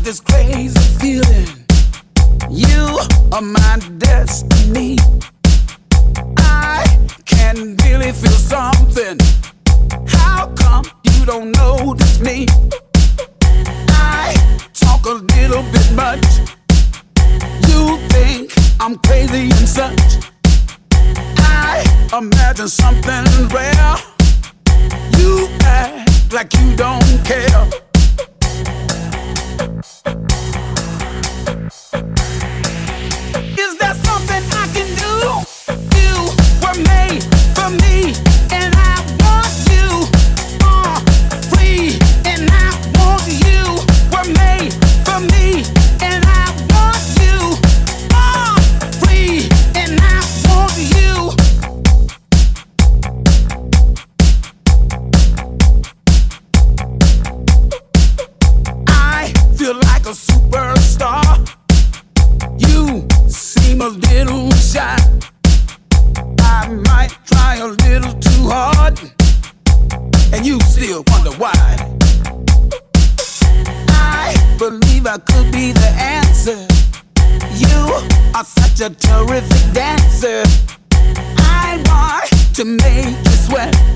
this crazy feeling. You are my destiny. I can really feel something. How come you don't notice me? I talk a little bit much. You think I'm crazy and such. I imagine something rare. You act like you don't care. Is there something I can do? You were made for me, and I want you free, and I want you. Were made for me, and I want you free, and I want you. I feel like a superstar. You seem a little shy. I might try a little too hard, and you still wonder why. I believe I could be the answer. You are such a terrific dancer. I want to make you sweat.